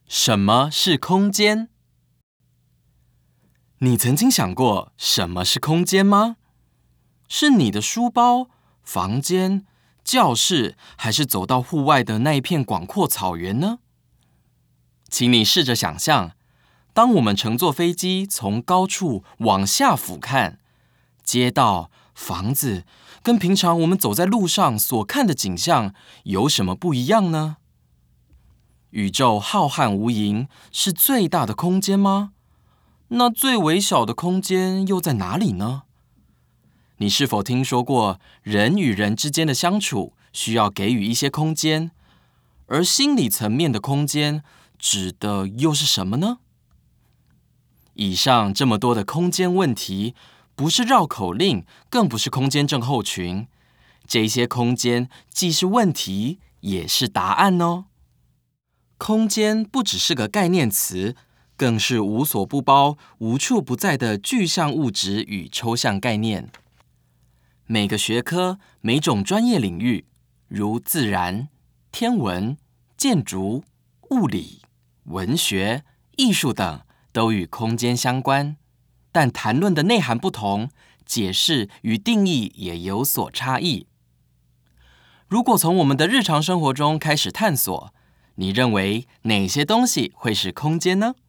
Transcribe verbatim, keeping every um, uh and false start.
什么是空间？你曾经想过什么是空间吗？是你的书包、房间、教室，还是走到户外的那一片广阔草原呢？请你试着想象，当我们乘坐飞机从高处往下俯瞰，街道、房子跟平常我们走在路上所看的景象有什么不一样呢？宇宙浩瀚无垠，是最大的空间吗？那最微小的空间又在哪里呢？你是否听说过人与人之间的相处需要给予一些空间，而心理层面的空间指的又是什么呢？以上这么多的空间问题，不是绕口令，更不是空间症候群。这些空间既是问题，也是答案哦。空间不只是个概念词，更是无所不包、无处不在的具象物质与抽象概念。每个学科、每种专业领域，如自然、天文、建筑、物理、文学、艺术等，都与空间相关，但谈论的内涵不同，解释与定义也有所差异。如果从我们的日常生活中开始探索，你认为哪些东西会是空间呢？